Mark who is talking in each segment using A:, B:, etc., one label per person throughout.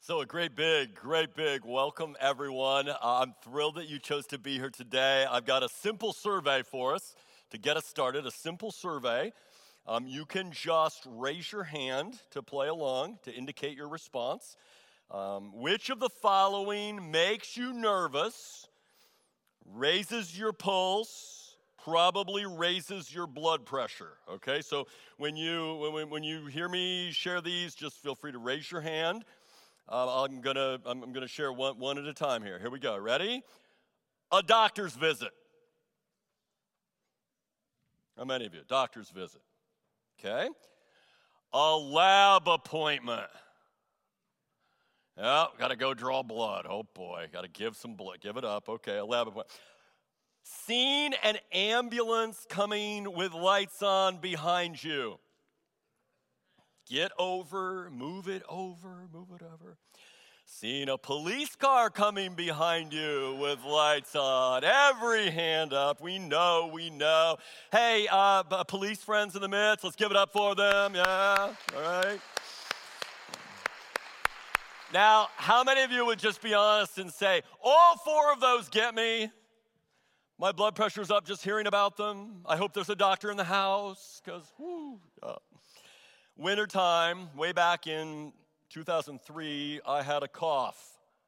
A: So a great big welcome, everyone. I'm thrilled that you chose to be here today. I've got a simple survey for us to get us started, a simple survey. You can just raise your hand to play along, to indicate your response. Which of the following makes you nervous, raises your pulse, probably raises your blood pressure? Okay, so when you hear me share these, just feel free to raise your hand. I'm gonna share one at a time here. Here we go. Ready? A doctor's visit. How many of you? Doctor's visit. Okay. A lab appointment. Oh, got to go draw blood. Oh boy, got to give some blood. Give it up. Okay, a lab appointment. Seen an ambulance coming with lights on behind you. Get over, move it over. Seen a police car coming behind you with lights on. Every hand up. We know. Hey, police friends in the midst, let's give it up for them. Yeah, all right. Now, how many of you would just be honest and say, all four of those get me? My blood pressure's up just hearing about them. I hope there's a doctor in the house, because, wintertime, way back in 2003, I had a cough.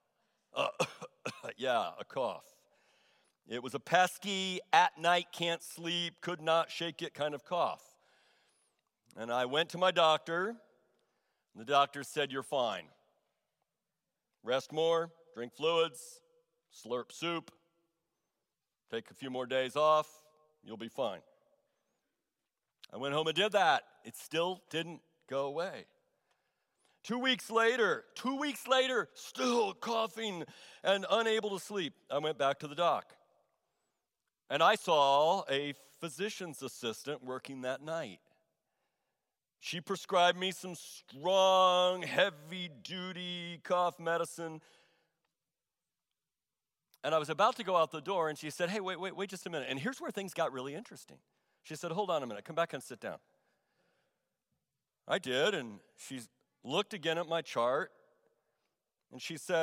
A: A cough. It was a pesky, at night can't sleep, could not shake it kind of cough. And I went to my doctor, and the doctor said, "You're fine. Rest more, drink fluids, slurp soup, take a few more days off, you'll be fine." I went home and did that. It still didn't go away. 2 weeks later, still coughing and unable to sleep. I went back to the doc. And I saw a physician's assistant working that night. She prescribed me some strong, heavy-duty cough medicine. And I was about to go out the door, and she said, "Hey, wait just a minute." And here's where things got really interesting. She said, "Hold on a minute. Come back and sit down." I did, and she looked again at my chart, and she said,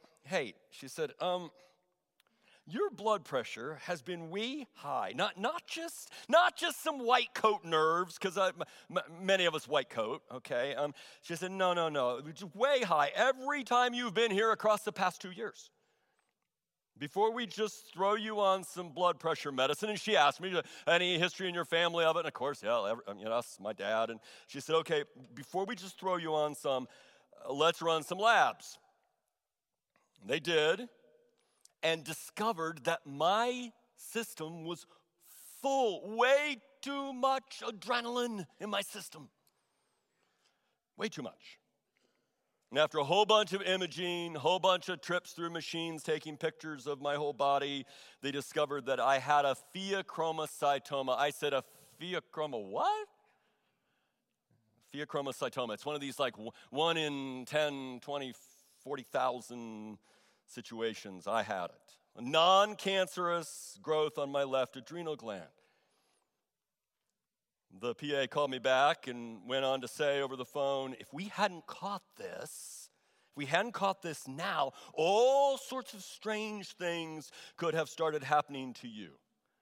A: "Your blood pressure has been way high. Not just some white coat nerves, because many of us white coat, okay?" She said, no, it's way high every time you've been here across the past 2 years. Before we just throw you on some blood pressure medicine," and she asked me, "Any history in your family of it?" And of course, that's my dad. And she said, "Okay, before we just throw you on some, let's run some labs." They did, and discovered that my system was full, way too much adrenaline in my system. Way too much. And after a whole bunch of imaging, whole bunch of trips through machines taking pictures of my whole body, they discovered that I had a pheochromocytoma. I said, "A what?" Pheochromocytoma. It's one of these like 1 in 10, 20, 40,000 situations. I had it. A non-cancerous growth on my left adrenal gland. The PA called me back and went on to say over the phone, if we hadn't caught this now, all sorts of strange things could have started happening to you.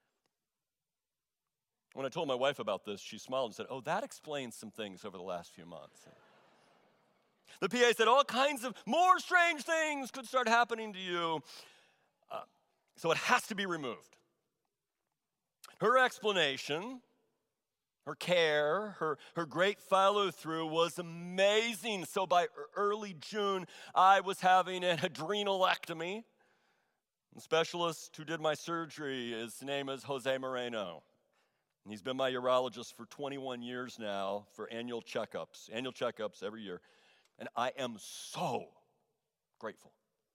A: When I told my wife about this, she smiled and said, "Oh, that explains some things over the last few months." The PA said all kinds of more strange things could start happening to you, so it has to be removed. Her explanation, her care, her great follow-through was amazing. So by early June, I was having an adrenalectomy. The specialist who did my surgery, his name is Jose Moreno. And he's been my urologist for 21 years now for annual checkups every year. And I am so grateful.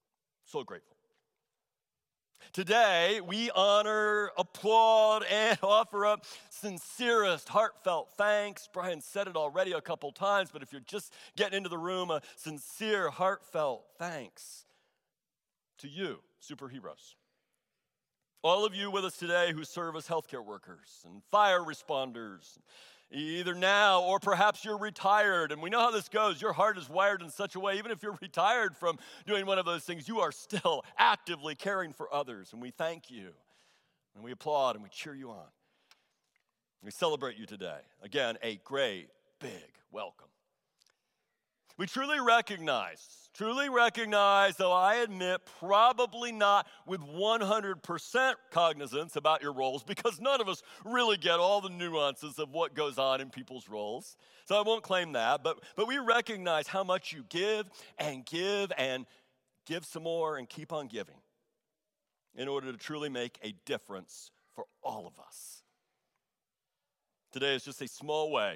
A: Today, we honor, applaud, and offer up sincerest, heartfelt thanks. Brian said it already a couple times, but if you're just getting into the room, a sincere, heartfelt thanks to you, superheroes. All of you with us today who serve as healthcare workers and fire responders, either now or perhaps you're retired. And we know how this goes. Your heart is wired in such a way, even if you're retired from doing one of those things, you are still actively caring for others. And we thank you, and we applaud, and we cheer you on. We celebrate you today. Again, a great, big welcome. We truly recognize, though I admit probably not with 100% cognizance about your roles, because none of us really get all the nuances of what goes on in people's roles. So I won't claim that, but we recognize how much you give and give some more and keep on giving in order to truly make a difference for all of us. Today is just a small way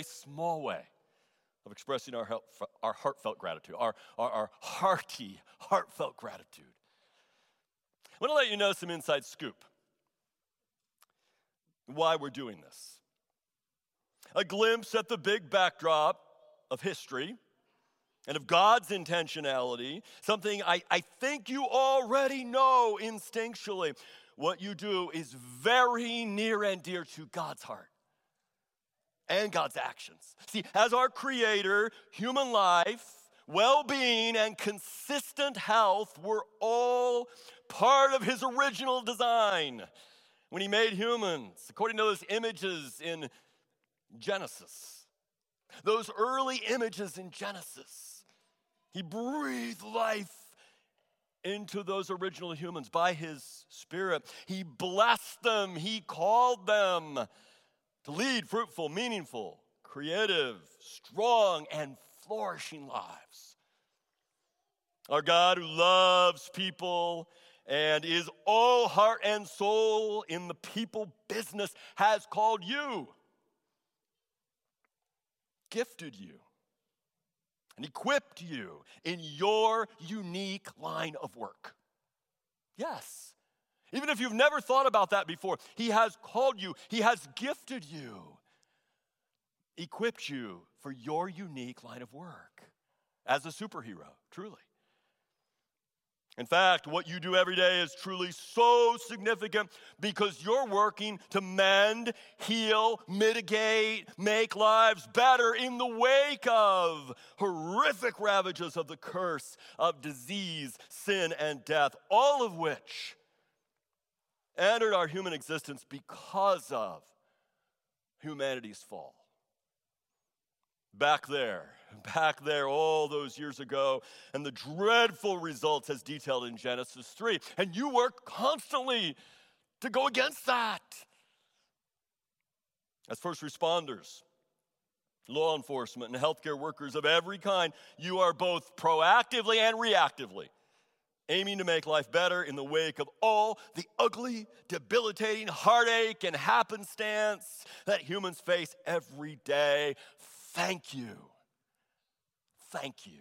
A: of expressing our heartfelt gratitude, our hearty, heartfelt gratitude. I want to let you know some inside scoop why we're doing this. A glimpse at the big backdrop of history and of God's intentionality, something I think you already know instinctually. What you do is very near and dear to God's heart and God's actions. See, as our Creator, human life, well-being, and consistent health were all part of His original design when He made humans, according to those images in Genesis. Those early images in Genesis. He breathed life into those original humans by His Spirit. He blessed them. He called them to lead fruitful, meaningful, creative, strong, and flourishing lives. Our God, who loves people and is all heart and soul in the people business, has called you, gifted you, and equipped you in your unique line of work. Yes. Even if you've never thought about that before, He has called you, He has gifted you, equipped you for your unique line of work as a superhero, truly. In fact, what you do every day is truly so significant because you're working to mend, heal, mitigate, make lives better in the wake of horrific ravages of the curse of disease, sin, and death, all of which entered our human existence because of humanity's fall. Back there, all those years ago, and the dreadful results as detailed in Genesis 3. And you work constantly to go against that. As first responders, law enforcement, and healthcare workers of every kind, you are both proactively and reactively aiming to make life better in the wake of all the ugly, debilitating heartache and happenstance that humans face every day. Thank you. Thank you.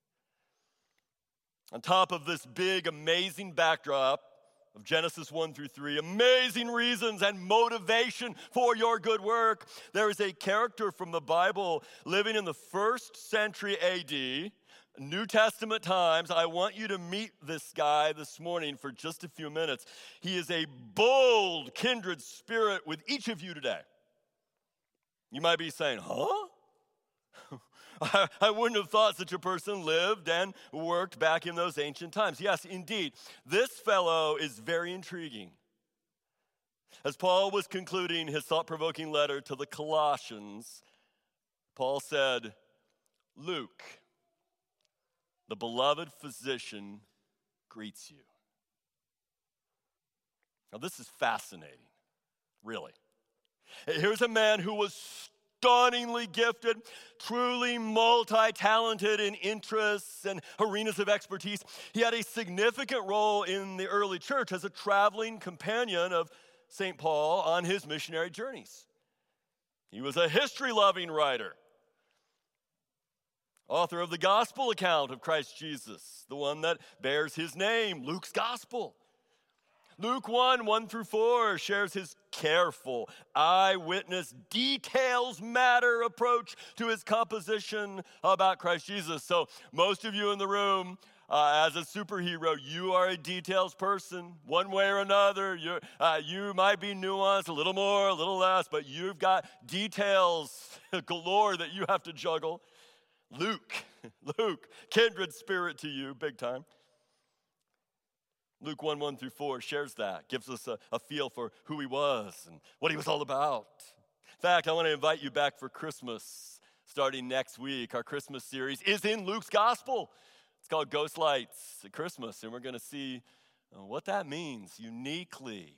A: On top of this big, amazing backdrop of Genesis 1 through 3, amazing reasons and motivation for your good work, there is a character from the Bible living in the 1st century AD, New Testament times. I want you to meet this guy this morning for just a few minutes. He is a bold kindred spirit with each of you today. You might be saying, huh? I wouldn't have thought such a person lived and worked back in those ancient times. Yes, indeed. This fellow is very intriguing. As Paul was concluding his thought-provoking letter to the Colossians, Paul said, Luke, the beloved physician, greets you. Now, this is fascinating, really. Here's a man who was stunningly gifted, truly multi-talented in interests and arenas of expertise. He had a significant role in the early church as a traveling companion of St. Paul on his missionary journeys. He was a history-loving writer, author of the gospel account of Christ Jesus, the one that bears his name, Luke's gospel. Luke 1 through 4 shares his careful, eyewitness, details matter approach to his composition about Christ Jesus. So most of you in the room, as a superhero, you are a details person, one way or another. You might be nuanced, a little more, a little less, but you've got details galore that you have to juggle. Luke, kindred spirit to you, big time. Luke 1 through 4 shares that, gives us a feel for who he was and what he was all about. In fact, I want to invite you back for Christmas, starting next week. Our Christmas series is in Luke's gospel. It's called Ghost Lights at Christmas, and we're going to see what that means uniquely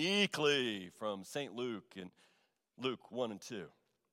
A: from St. Luke in Luke 1 and 2.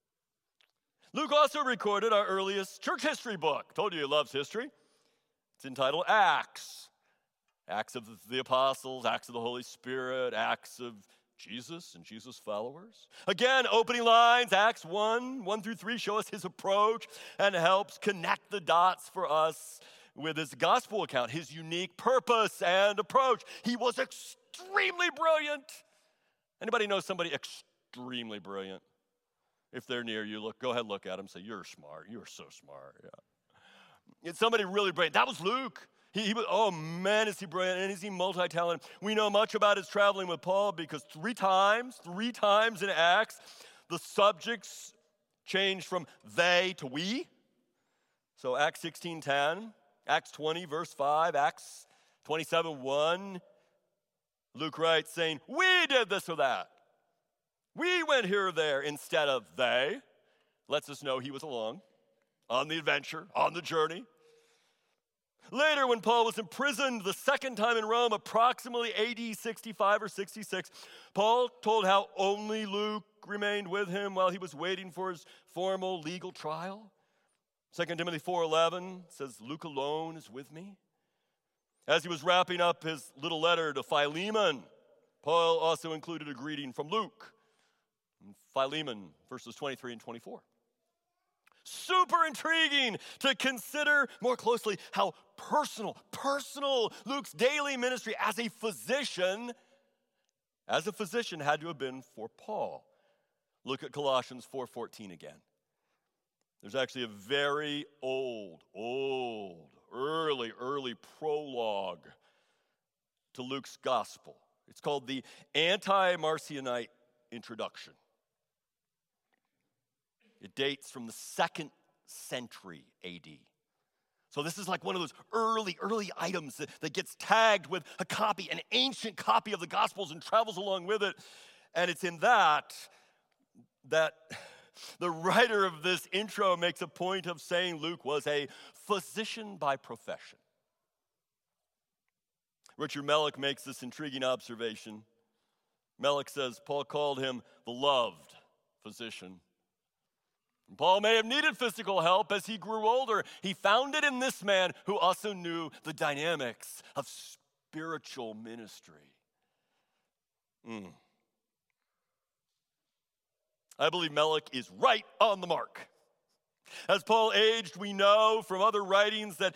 A: Luke also recorded our earliest church history book. Told you he loves history. It's entitled Acts. Acts of the Apostles, Acts of the Holy Spirit, Acts of Jesus and Jesus' followers. Again, opening lines, Acts 1 through 3 show us his approach and helps connect the dots for us with his gospel account, his unique purpose and approach. He was extremely brilliant. Anybody know somebody extremely brilliant? If they're near you, go ahead, look at them, say, you're smart. You're so smart. Yeah. It's somebody really brilliant. That was Luke. He was, oh man, is he brilliant, and is he multi-talented. We know much about his traveling with Paul because three times in Acts, the subjects changed from they to we. So Acts 16:10, Acts 20, verse 5, Acts 27:1, Luke writes saying, we did this or that. We went here or there instead of they. Lets us know he was along on the adventure, on the journey. Later, when Paul was imprisoned the second time in Rome, approximately AD 65 or 66, Paul told how only Luke remained with him while he was waiting for his formal legal trial. 2 Timothy 4:11 says, Luke alone is with me. As he was wrapping up his little letter to Philemon, Paul also included a greeting from Luke. Philemon, verses 23 and 24. Super intriguing to consider more closely how personal Luke's daily ministry as a physician had to have been for Paul. Look at Colossians 4:14 again. There's actually a very early prologue to Luke's gospel. It's called the Anti-Marcionite Introduction. It dates from the 2nd century AD. So this is like one of those early items that gets tagged with a copy, an ancient copy of the Gospels, and travels along with it. And it's in that the writer of this intro makes a point of saying Luke was a physician by profession. Richard Mellick makes this intriguing observation. Mellick says Paul called him the loved physician. Paul may have needed physical help as he grew older. He found it in this man who also knew the dynamics of spiritual ministry. I believe Mellick is right on the mark. As Paul aged, we know from other writings that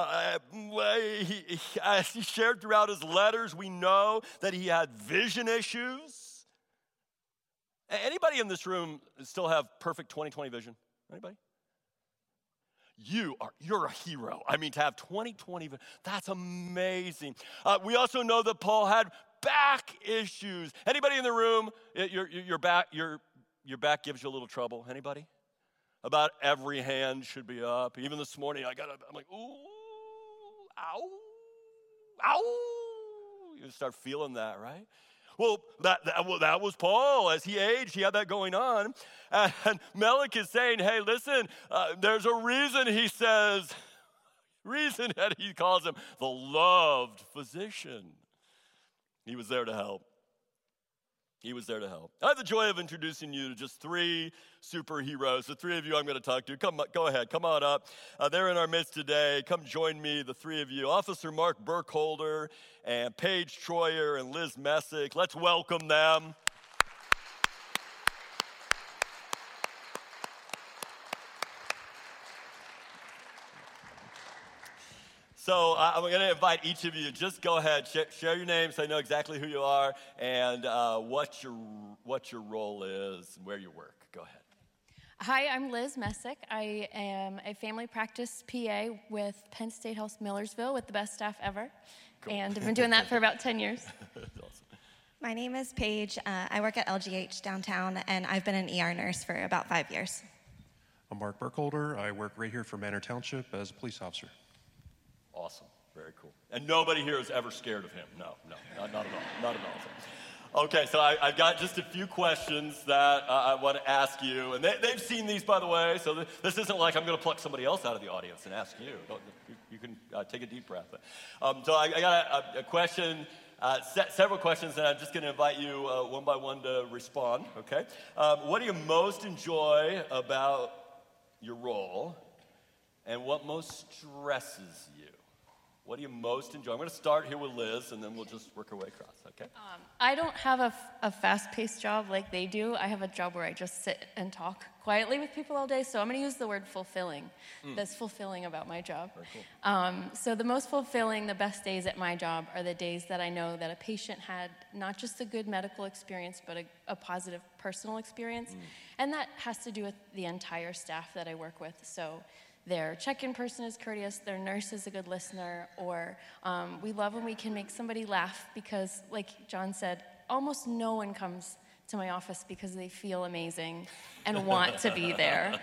A: as he shared throughout his letters, we know that he had vision issues. Anybody in this room still have perfect 20/20 vision? Anybody? You're a hero. I mean, to have 20/20 vision, that's amazing. We also know that Paul had back issues. Anybody in the room, your back gives you a little trouble? Anybody? About every hand should be up. Even this morning, I'm like, ooh, ow. You start feeling that, right? Well, that was Paul. As he aged, he had that going on. And Mellick is saying, hey, listen, there's a reason that he calls him the loved physician. He was there to help. I have the joy of introducing you to just 3 superheroes. The 3 of you I'm going to talk to. Go ahead, come on up. They're in our midst today. Come join me, the 3 of you. Officer Mark Burkholder and Paige Troyer and Liz Messick. Let's welcome them. So I'm going to invite each of you, just go ahead, share your name so I know exactly who you are and what your role is and where you work. Go ahead.
B: Hi, I'm Liz Messick. I am a family practice PA with Penn State Health Millersville with the best staff ever. Cool. And I've been doing that for about 10 years.
A: That's awesome.
C: My name is Paige. I work at LGH downtown, and I've been an ER nurse for about 5 years.
D: I'm Mark Burkholder. I work right here for Manor Township as a police officer.
A: Awesome. Very cool. And nobody here is ever scared of him. No, not at all. Not at all. Okay, so I've got just a few questions that I want to ask you. And they've seen these, by the way, so this isn't like I'm going to pluck somebody else out of the audience and ask you. You can take a deep breath. So I got a question, several questions, and I'm just going to invite you one by one to respond, okay? What do you most enjoy about your role, and what most stresses you? What do you most enjoy? I'm going to start here with Liz, and then we'll just work our way across, okay?
B: I don't have a fast-paced job like they do. I have a job where I just sit and talk quietly with people all day, so I'm going to use the word fulfilling. That's fulfilling about my job.
A: Very cool.
B: So the most fulfilling, the best days at my job are the days that I know that a patient had not just a good medical experience, but a positive personal experience. And that has to do with the entire staff that I work with. So their check-in person is courteous, their nurse is a good listener, or we love when we can make somebody laugh because, like John said, almost no one comes to my office because they feel amazing and want to be there.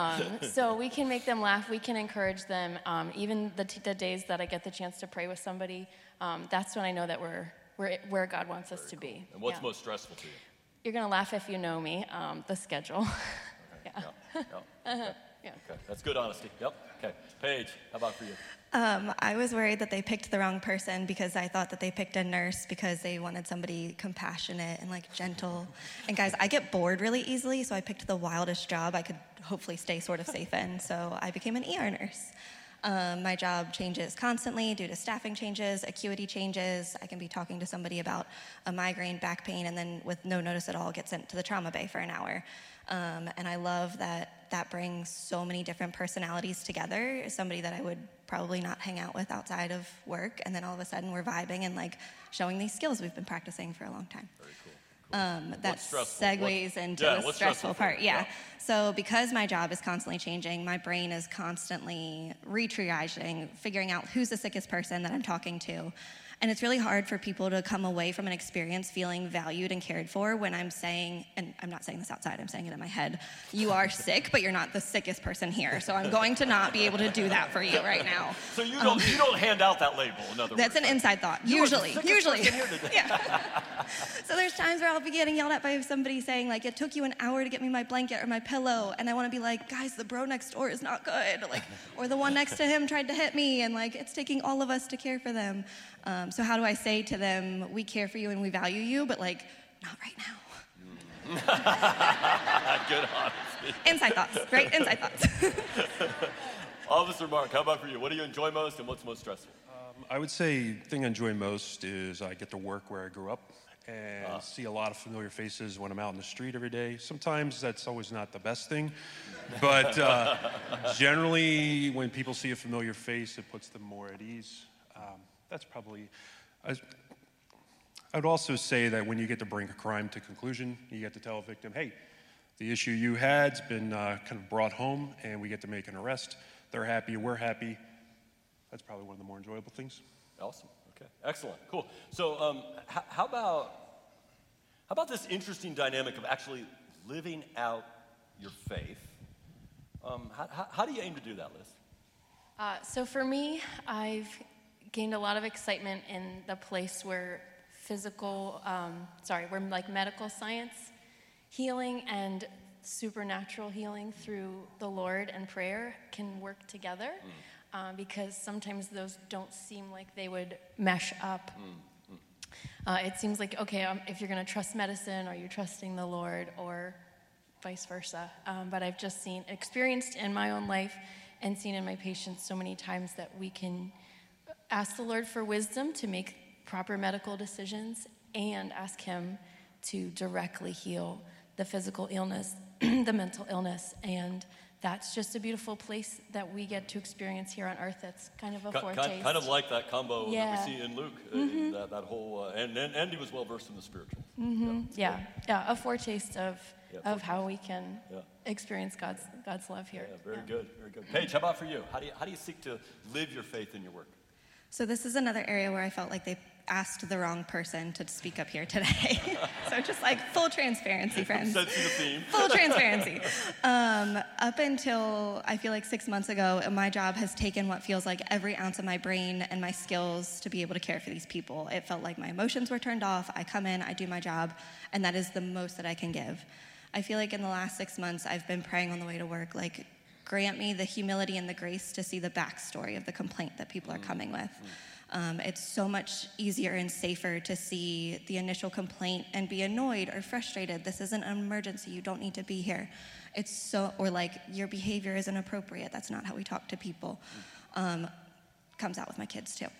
B: So we can make them laugh, we can encourage them. Even the days that I get the chance to pray with somebody, that's when I know that we're where God wants us to be.
A: Cool. And what's most stressful to you?
B: You're gonna laugh if you know me, the schedule.
A: Okay. Okay.
B: Yeah.
A: Okay, that's good honesty. Yep. Okay, Paige, how about for you?
C: I was worried that they picked the wrong person because I thought that they picked a nurse because they wanted somebody compassionate and like gentle. And guys, I get bored really easily, so I picked the wildest job I could hopefully stay sort of safe in. So I became an ER nurse. My job changes constantly due to staffing changes, acuity changes. I can be talking to somebody about a migraine, back pain, and then with no notice at all get sent to the trauma bay for an hour. And I love that brings so many different personalities together. Somebody that I would probably not hang out with outside of work, and then all of a sudden we're vibing and like showing these skills we've been practicing for a long time.
A: Very cool.
C: That segues into the stressful part. Yeah. So because my job is constantly changing, my brain is constantly re-triaging, figuring out who's the sickest person that I'm talking to. And it's really hard for people to come away from an experience feeling valued and cared for when I'm saying, and I'm not saying this outside, I'm saying it in my head, you are sick, but you're not the sickest person here. So I'm going to not be able to do that for you right now.
A: So you don't hand out that label, in other words.
C: That's an inside thought, usually. Yeah. So there's times where I'll be getting yelled at by somebody saying, like, it took you an hour to get me my blanket or my pillow, and I want to be like, guys, the bro next door is not good. Like, or the one next to him tried to hit me, and like, it's taking all of us to care for them. So how do I say to them, we care for you and we value you, but like, not right now.
A: Good honesty.
C: Inside thoughts, right? Inside thoughts.
A: Officer Mark, how about for you? What do you enjoy most and what's most stressful?
D: I would say the thing I enjoy most is I get to work where I grew up and see a lot of familiar faces when I'm out in the street every day. Sometimes that's always not the best thing, but generally when people see a familiar face, it puts them more at ease. That's probably, I would also say that when you get to bring a crime to conclusion, you get to tell a victim, hey, the issue you had's been kind of brought home and we get to make an arrest. They're happy, we're happy. That's probably one of the more enjoyable things.
A: Awesome, okay, excellent, cool. So how about this interesting dynamic of actually living out your faith? How do you aim to do that, Liz?
B: So for me, I've gained a lot of excitement in the place where where like medical science, healing and supernatural healing through the Lord and prayer can work together, because sometimes those don't seem like they would mesh up. It seems like, okay, if you're going to trust medicine, are you trusting the Lord, or vice versa? But I've just experienced in my own life and seen in my patients so many times that we can ask the Lord for wisdom to make proper medical decisions and ask Him to directly heal the physical illness, the mental illness, and that's just a beautiful place that we get to experience here on earth. That's kind of a foretaste.
A: Kind of like that combo
B: Yeah.
A: that we see in Luke, in that whole, and Andy was well versed in the spiritual.
B: Yeah, a foretaste of how we can experience God's love here.
A: Yeah, very good, very good. Paige, how about for you? How do you seek to live your faith in your work?
C: So this is another area where I felt like they asked the wrong person to speak up here today. So just like full transparency, friends.
A: Sensing the theme.
C: Full transparency. Up until I feel like 6 months ago, my job has taken what feels like every ounce of my brain and my skills to be able to care for these people. It felt like my emotions were turned off. I come in, I do my job, and that is the most that I can give. I feel like in the last 6 months, I've been praying on the way to work, like, grant me the humility and the grace to see the backstory of the complaint that people are coming with. It's so much easier and safer to see the initial complaint and be annoyed or frustrated. This isn't an emergency. You don't need to be here. Or like, your behavior is inappropriate. That's not how we talk to people. Comes out with my kids too.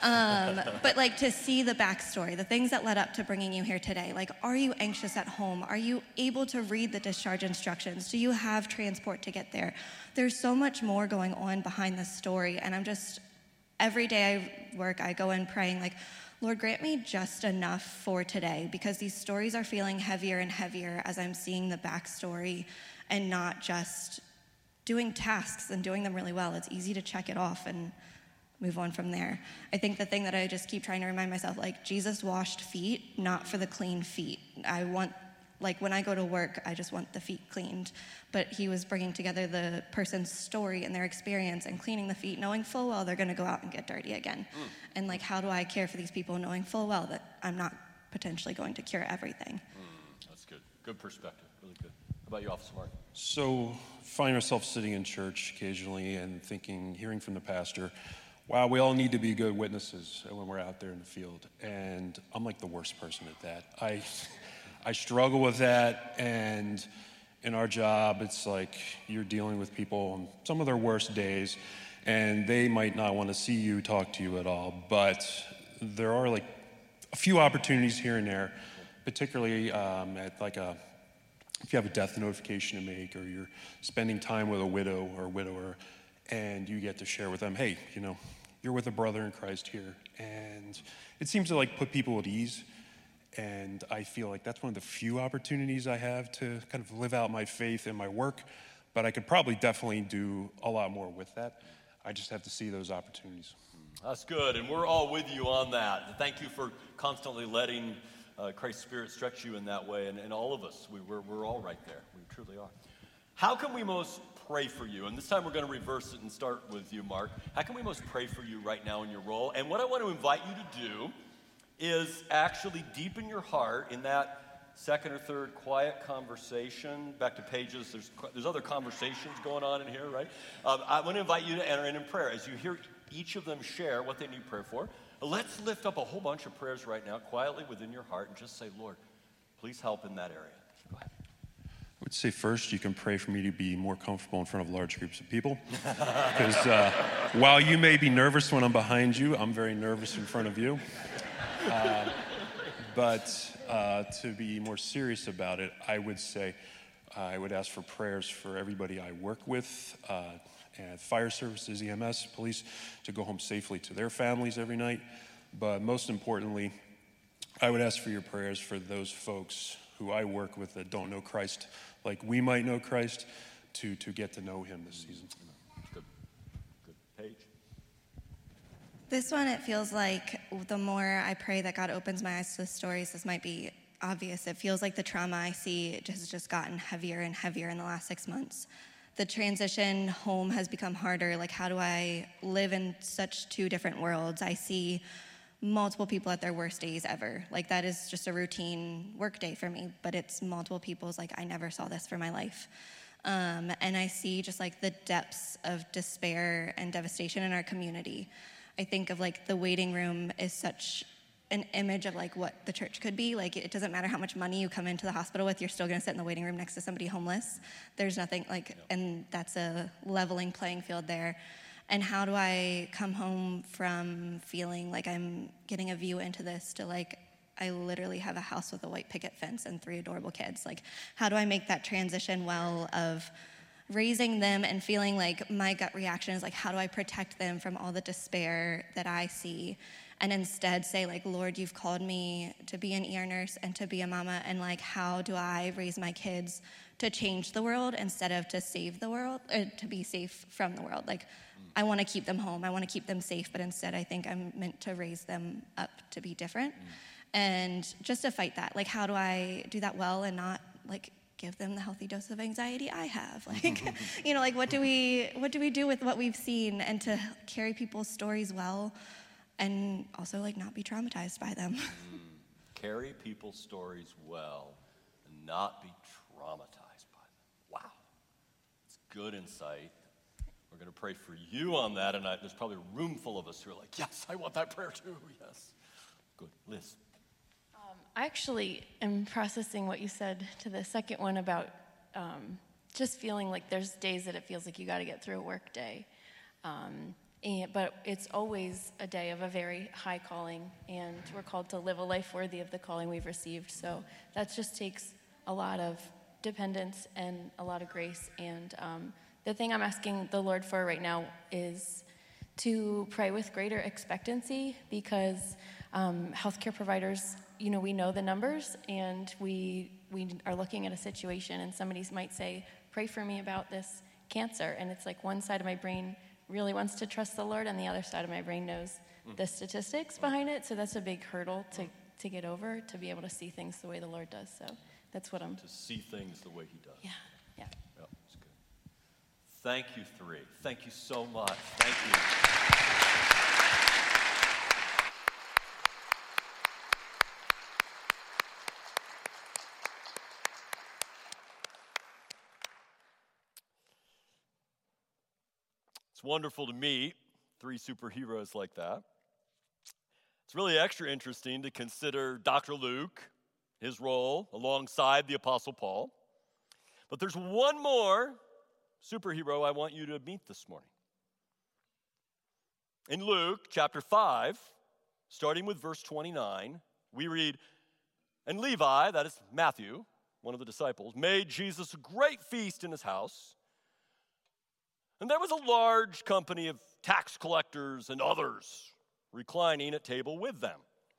C: But like, to see the backstory, the things that led up to bringing you here today. Like, are you anxious at home? Are you able to read the discharge instructions? Do you have transport to get there? There's so much more going on behind this story. And every day I work, I go in praying like, Lord, grant me just enough for today, because these stories are feeling heavier and heavier as I'm seeing the backstory and not just doing tasks and doing them really well. It's easy to check it off and move on from there. I think the thing that I just keep trying to remind myself, like, Jesus washed feet, not for the clean feet. Like, when I go to work, I just want the feet cleaned. But he was bringing together the person's story and their experience and cleaning the feet, knowing full well they're going to go out and get dirty again. And, like, how do I care for these people knowing full well that I'm not potentially going to cure everything?
A: That's good. Good perspective. Really good. How about you, Officer Mark?
D: So, find ourselves sitting in church occasionally and hearing from the pastor, wow, we all need to be good witnesses when we're out there in the field. And I'm like the worst person at that. I struggle with that, and in our job, it's like you're dealing with people on some of their worst days, and they might not want to see you, talk to you at all, but there are like a few opportunities here and there, particularly at like if you have a death notification to make, or you're spending time with a widow or widower, and you get to share with them, hey, you're with a brother in Christ here, and it seems to like put people at ease. And I feel like that's one of the few opportunities I have to kind of live out my faith in my work, but I could probably definitely do a lot more with that. I just have to see those opportunities.
A: That's good, and we're all with you on that. Thank you for constantly letting Christ's Spirit stretch you in that way, and all of us, we're all right there. We truly are. How can we most pray for you? And this time we're going to reverse it and start with you, Mark. How can we most pray for you right now in your role? And what I want to invite you to do is actually deepen your heart in that second or third quiet conversation. Back to Pages, there's other conversations going on in here, right? I want to invite you to enter in prayer. As you hear each of them share what they need prayer for, let's lift up a whole bunch of prayers right now, quietly within your heart, and just say, Lord, please help in that area. Go ahead.
D: I would say first, you can pray for me to be more comfortable in front of large groups of people. Because while you may be nervous when I'm behind you, I'm very nervous in front of you. But to be more serious about it, I would say I would ask for prayers for everybody I work with, and fire services, EMS, police, to go home safely to their families every night. But most importantly, I would ask for your prayers for those folks who I work with that don't know Christ, like we might know Christ, to get to know him this season.
A: Good. Paige?
C: This one, it feels like the more I pray that God opens my eyes to the stories, this might be obvious. It feels like the trauma I see has just gotten heavier and heavier in the last 6 months. The transition home has become harder. Like, how do I live in such two different worlds? I see multiple people at their worst days ever. Like, that is just a routine work day for me, but it's multiple people's, like, I never saw this for my life. And I see just like the depths of despair and devastation in our community. I think of like the waiting room is such an image of like what the church could be. Like, it doesn't matter how much money you come into the hospital with, you're still going to sit in the waiting room next to somebody homeless. There's nothing like, and that's a leveling playing field there. And how do I come home from feeling like I'm getting a view into this to like, I literally have a house with a white picket fence and 3 adorable kids. Like, how do I make that transition well of raising them and feeling like my gut reaction is like, how do I protect them from all the despair that I see? And instead say like, Lord, you've called me to be an ER nurse and to be a mama, and like, how do I raise my kids to change the world instead of to save the world, or to be safe from the world? Like, I want to keep them home, I want to keep them safe, but instead I think I'm meant to raise them up to be different. And just to fight that, like, how do I do that well and not like give them the healthy dose of anxiety I have? Like, like what do we do with what we've seen, and to carry people's stories well, and also like not be traumatized by them.
A: Carry people's stories well and not be traumatized by them. Wow, it's good insight. We're going to pray for you on that, and there's probably a room full of us who are like, yes, I want that prayer too, yes. Good. Liz.
B: I actually am processing what you said to the second one about just feeling like there's days that it feels like you got to get through a work day. But it's always a day of a very high calling, and we're called to live a life worthy of the calling we've received. So that just takes a lot of dependence and a lot of grace. And the thing I'm asking the Lord for right now is to pray with greater expectancy, because healthcare providers, we know the numbers, and we are looking at a situation, and somebody might say, pray for me about this cancer. And it's like one side of my brain really wants to trust the Lord, and the other side of my brain knows the statistics behind it. So that's a big hurdle to get over, to be able to see things the way the Lord does. So that's what I'm...
A: To see things the way he does.
B: Yeah.
A: Yep, that's good. Thank you, three. Thank you so much. Thank you. It's wonderful to meet three superheroes like that. It's really extra interesting to consider Dr. Luke, his role alongside the Apostle Paul. But there's one more superhero I want you to meet this morning. In Luke chapter 5, starting with verse 29, we read, and Levi, that is Matthew, one of the disciples, made Jesus a great feast in his house. And there was a large company of tax collectors and others reclining at table with them.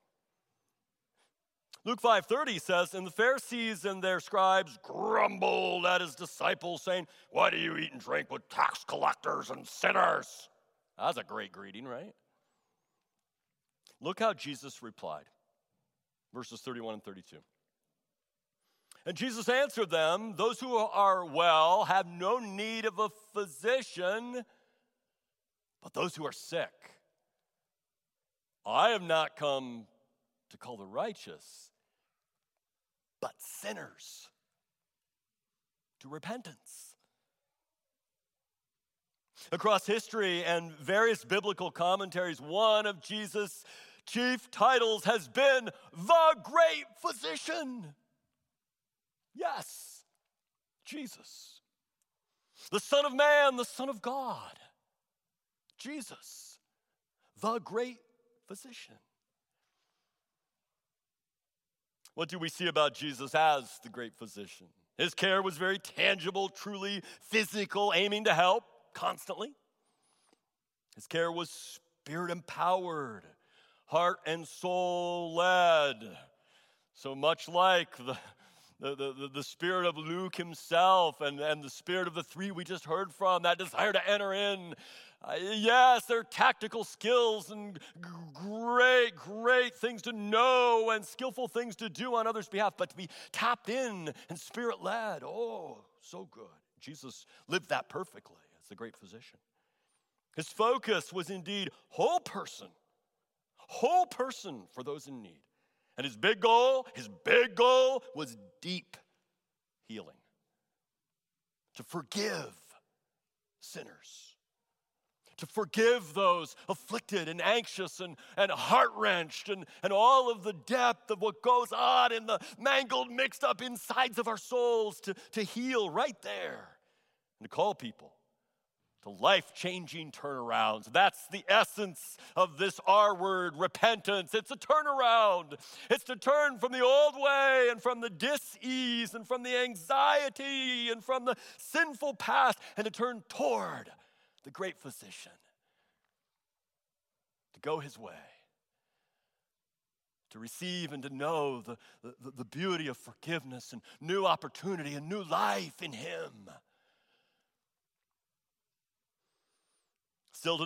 A: Luke 5:30 says, and the Pharisees and their scribes grumbled at his disciples, saying, why do you eat and drink with tax collectors and sinners? That's a great greeting, right? Look how Jesus replied. Verses 31 and 32. And Jesus answered them, those who are well have no need of a physician, but those who are sick. I have not come to call the righteous, but sinners to repentance. Across history and various biblical commentaries, one of Jesus' chief titles has been the Great Physician. Yes, Jesus. The Son of Man, the Son of God. Jesus, the Great Physician. What do we see about Jesus as the Great Physician? His care was very tangible, truly physical, aiming to help constantly. His care was spirit-empowered, heart and soul led. So much like the spirit of Luke himself and the spirit of the three we just heard from, that desire to enter in. Yes, there are tactical skills and great things to know and skillful things to do on others' behalf, but to be tapped in and spirit-led, oh, so good. Jesus lived that perfectly as the great physician. His focus was indeed whole person for those in need. And his big goal was deep healing. To forgive sinners. To forgive those afflicted and anxious and heart-wrenched and all of the depth of what goes on in the mangled, mixed up insides of our souls, to heal right there. And to call people to life-changing turnarounds. That's the essence of this R word, repentance. It's a turnaround. It's to turn from the old way and from the dis-ease and from the anxiety and from the sinful past and to turn toward the great physician, to go his way, to receive and to know the beauty of forgiveness and new opportunity and new life in him. Still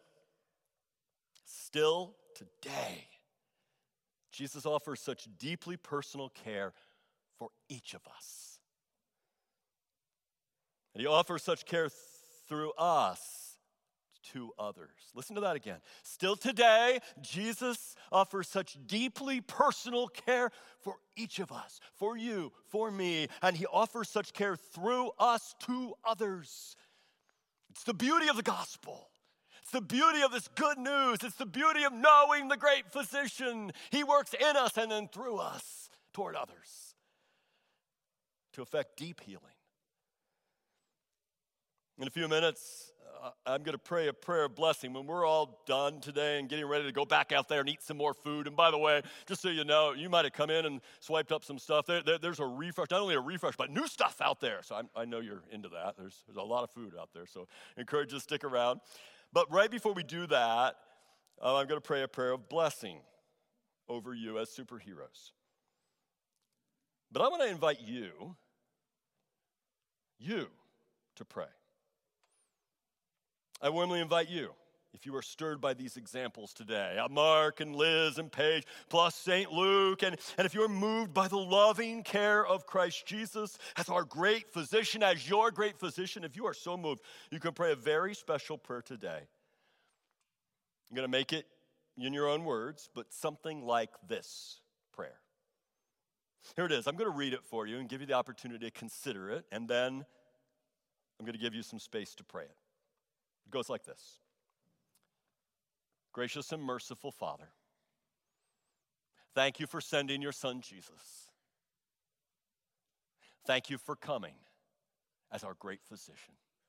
A: today, Jesus offers such deeply personal care for each of us. And he offers such care through us to others. Listen to that again. Still today, Jesus offers such deeply personal care for each of us, for you, for me, and he offers such care through us to others. It's the beauty of the gospel. It's the beauty of this good news. It's the beauty of knowing the great physician. He works in us and then through us toward others to effect deep healing. In a few minutes, I'm going to pray a prayer of blessing when we're all done today and getting ready to go back out there and eat some more food. And by the way, just so you know, you might have come in and swiped up some stuff. There's a refresh, not only a refresh, but new stuff out there. So I know you're into that. There's a lot of food out there, so I encourage you to stick around. But right before we do that, I'm going to pray a prayer of blessing over you as superheroes. But I want to invite you to pray. I warmly invite you, if you are stirred by these examples today, Mark and Liz and Paige, plus St. Luke, and if you're moved by the loving care of Christ Jesus as our great physician, as your great physician, if you are so moved, you can pray a very special prayer today. I'm going to make it in your own words, but something like this prayer. Here it is. I'm going to read it for you and give you the opportunity to consider it, and then I'm going to give you some space to pray it. It goes like this. Gracious and merciful Father, thank you for sending your Son, Jesus. Thank you for coming as our great physician.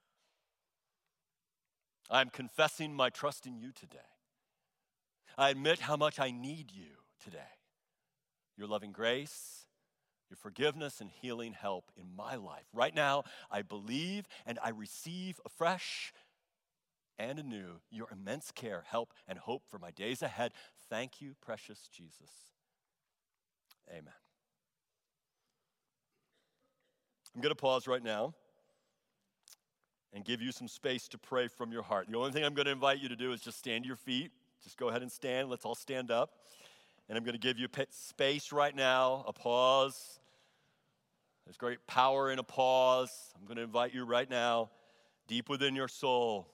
A: I'm confessing my trust in you today. I admit how much I need you today. Your loving grace, your forgiveness, and healing help in my life. Right now, I believe and I receive afresh and anew your immense care, help, and hope for my days ahead. Thank you, precious Jesus. Amen. I'm going to pause right now and give you some space to pray from your heart. The only thing I'm going to invite you to do is just stand to your feet. Just go ahead and stand. Let's all stand up. And I'm going to give you space right now, a pause. There's great power in a pause. I'm going to invite you right now, deep within your soul,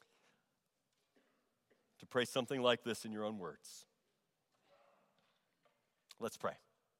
A: to pray something like this in your own words. Let's pray.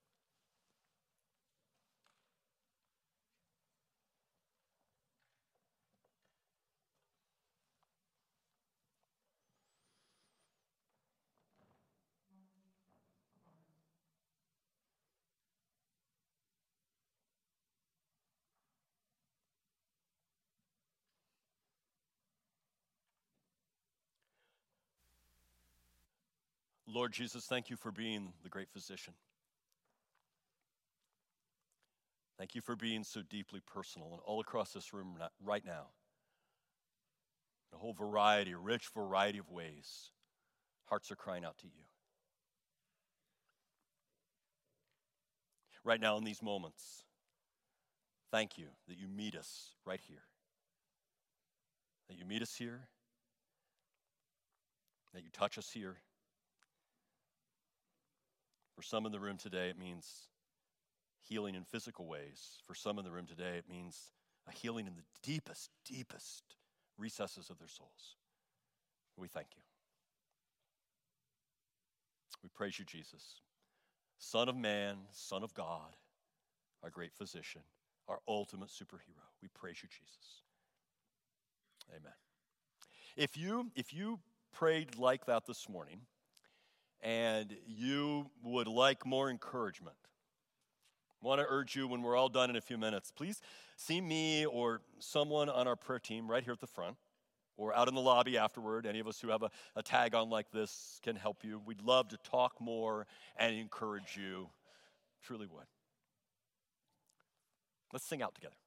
A: Lord Jesus, thank you for being the great physician. Thank you for being so deeply personal and all across this room right now. A whole variety, a rich variety of ways. Hearts are crying out to you. Right now in these moments, thank you that you meet us right here. That you meet us here. That you touch us here. For some in the room today, it means healing in physical ways. For some in the room today, it means a healing in the deepest, deepest recesses of their souls. We thank you. We praise you, Jesus, Son of Man, Son of God, our great physician, our ultimate superhero. We praise you, Jesus. Amen. If you prayed like that this morning, and you would like more encouragement, I want to urge you when we're all done in a few minutes, please see me or someone on our prayer team right here at the front. or out in the lobby afterward. Any of us who have a tag on like this can help you. We'd love to talk more and encourage you. Truly would. Let's sing out together.